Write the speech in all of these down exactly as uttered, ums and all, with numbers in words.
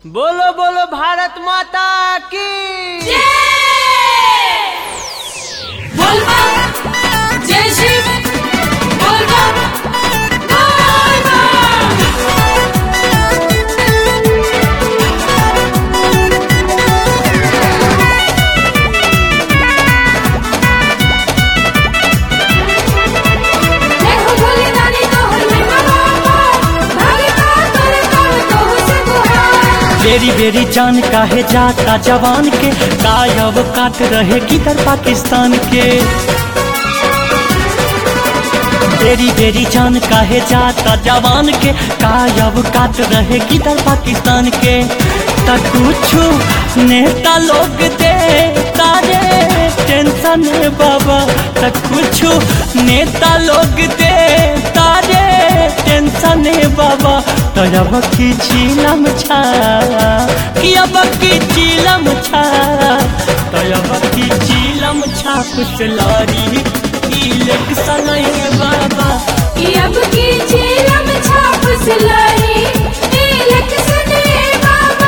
बोलो बोलो भारत माता की जय। बोल बम जय शिव बोल बम बोल बम। जय हो भोले दानी तोहर महिमा बाबा, भगता तोर काम तोह से गुहार। बेरी बेरी जान काहे जाता जवान के गायब काट रहे किधर पाकिस्तान के। बेरी बेरी जान काहे जाता जवान के गायब काट रहे किधर पाकिस्तान के। त कुछ नेता लोग दे तारे टेंशन है बाबा, त कुछ नेता लोग दे तारे टेंशन है बाबा। तो अब की चीलम छा कि अब की चीलम छा तो अब की चीलम छा कुछ लारी इलेक्शन है बाबा। कि अब की चीलम छाप सिलाई इलेक्शन है बाबा।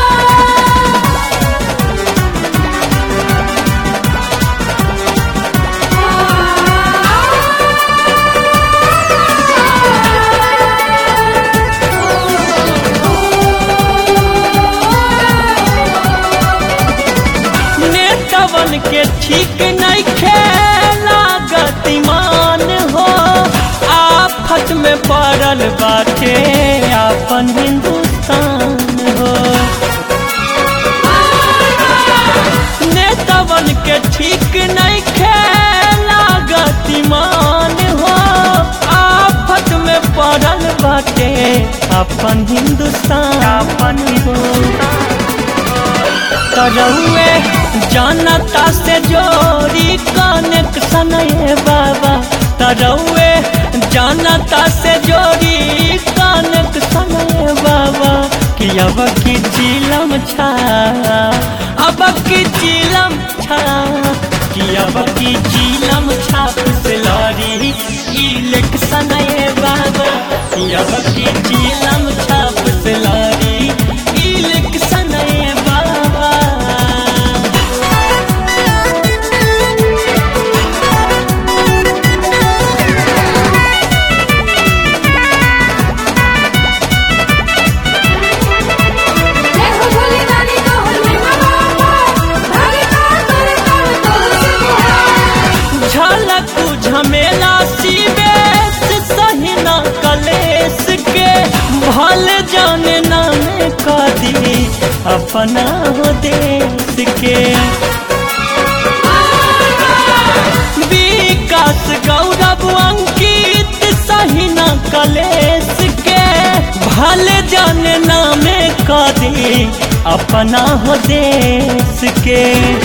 नेतावन के ठीक नहीं खेला गतिमान हो, आफत में पड़ल बाटे अपन हिंदुस्तान हो। नेतावन के ठीक नहीं खेला गतिमान हो, आफत में पड़ल बाटे अपन हिंदुस्तान अपन हिंदुस्तान। तरौए जनता से जोड़ी कनेक्शन है बाबा, तरौए जनता से जोड़ी कनेक्शन है बाबा। कि अब की चिलम छा अब की चिलम छा कि अब की चिलम छा पिछलारी इलेक्शन है बाबा। कि अब की चिलम छा पिछलारी इलेक्शन है बाबा। जय हो भोले दानी तोहर महिमा बाबा, भगता तोर काम तोह से गुहार। झलक झमेला सीबेस सहिना कलेस के भल जाने नामे कदी अपना हो देश के। विकास गौरव अंकित सहिना कलेस के भल जाने नामे कदी अपना हो देश के।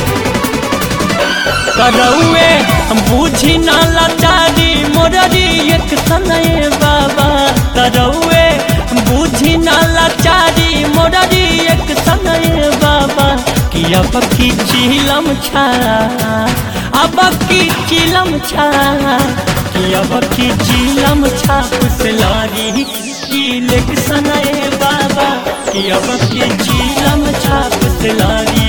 करौए बूझी ना लाचारी मोररी एक सनये बाबा, करौए बूझी ना लाचारी मोररी एक सनये बाबा। कि अब की चिलम छा अब की चिलम छा कि अब की चिलम छा कुसलारी इलेक्शन है बाबा। कि अब की चिलम छा कुसलारी